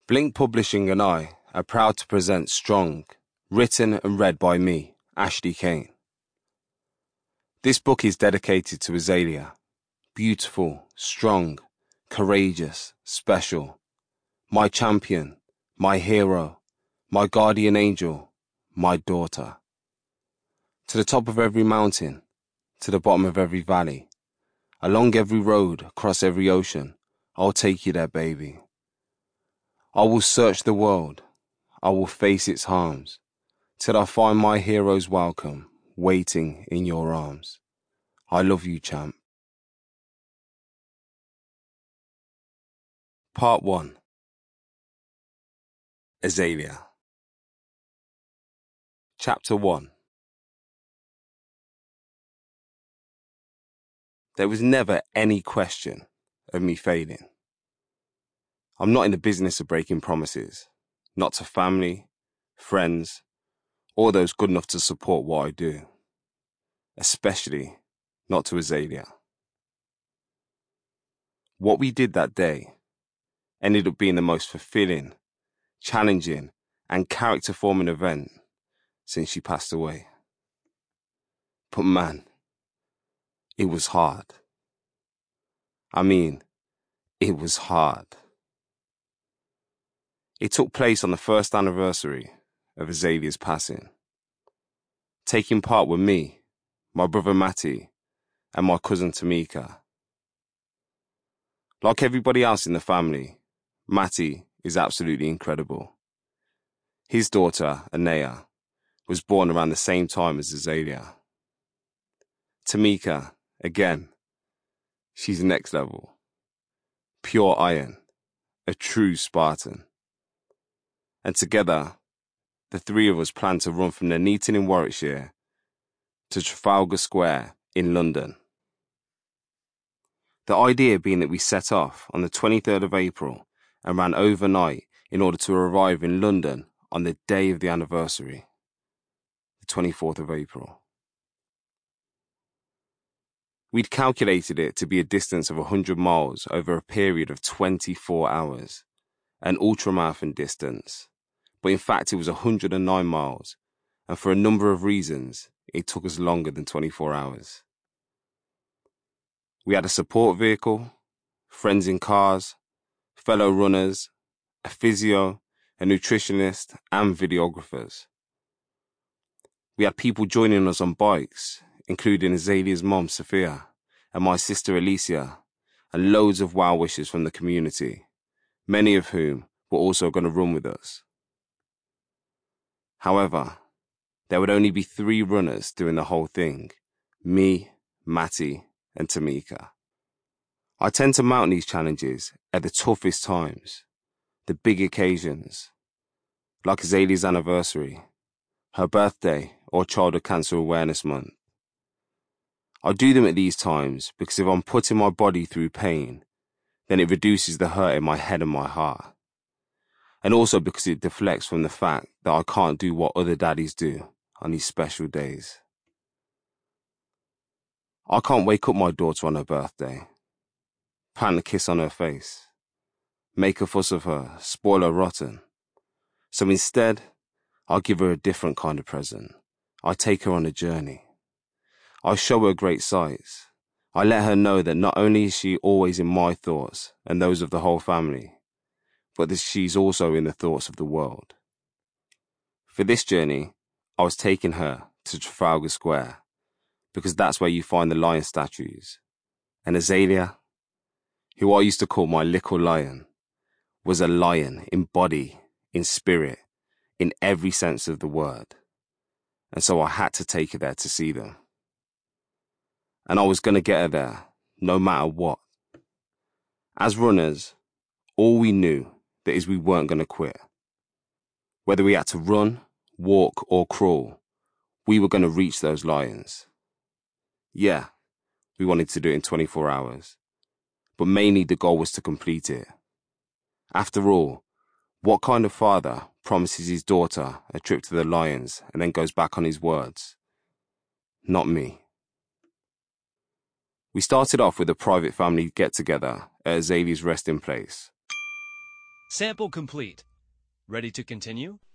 Blink Publishing and I are proud to present Strong, written and read by me, Ashley Kane. This book is dedicated to Azalea, beautiful, strong, courageous, special, my champion, my hero, my guardian angel, my daughter. To the top of every mountain, to the bottom of every valley, along every road, across every ocean, I'll take you there, baby. I will search the world, I will face its harms, till I find my hero's welcome, waiting in your arms. I love you, champ. Part 1. Azalea. Chapter 1. There was never any question of me failing. I'm not in the business of breaking promises, not to family, friends, or those good enough to support what I do. Especially not to Azalea. What we did that day ended up being the most fulfilling, challenging, and character-forming event since she passed away. But man, it was hard. I mean, it was hard. It took place on the first anniversary of Azalea's passing. Taking part were me, my brother Matty, and my cousin Tamika. Like everybody else in the family, Matty is absolutely incredible. His daughter, Anaya, was born around the same time as Azalea. Tamika, again, she's next level. Pure iron, a true Spartan. And together, the three of us planned to run from Nuneaton in Warwickshire to Trafalgar Square in London. The idea being that we set off on the 23rd of April and ran overnight in order to arrive in London on the day of the anniversary, the 24th of April. We'd calculated it to be a distance of 100 miles over a period of 24 hours, an ultramarathon distance, but in fact it was 109 miles, and for a number of reasons, it took us longer than 24 hours. We had a support vehicle, friends in cars, fellow runners, a physio, a nutritionist, and videographers. We had people joining us on bikes, including Azalea's mom, Sophia, and my sister, Alicia, and loads of well-wishers from the community, many of whom were also going to run with us. However, there would only be 3 runners doing the whole thing, me, Matty, and Tamika. I tend to mount these challenges at the toughest times, the big occasions, like Azalea's anniversary, her birthday, or Childhood Cancer Awareness Month. I do them at these times because if I'm putting my body through pain, then it reduces the hurt in my head and my heart. And also because it deflects from the fact that I can't do what other daddies do on these special days. I can't wake up my daughter on her birthday, plant a kiss on her face, make a fuss of her, spoil her rotten. So instead, I'll give her a different kind of present. I take her on a journey. I show her great sights. I let her know that not only is she always in my thoughts and those of the whole family, but that she's also in the thoughts of the world. For this journey, I was taking her to Trafalgar Square, because that's where you find the lion statues. And Azalea, who I used to call my little lion, was a lion in body, in spirit, in every sense of the word. And so I had to take her there to see them. And I was going to get her there, no matter what. As runners, all we knew that is we weren't going to quit. Whether we had to run, walk, or crawl, we were going to reach those lions. Yeah, we wanted to do it in 24 hours, but mainly the goal was to complete it. After all, what kind of father promises his daughter a trip to the lions and then goes back on his words? Not me. We started off with a private family get-together at Azalea's resting place. Sample complete. Ready to continue?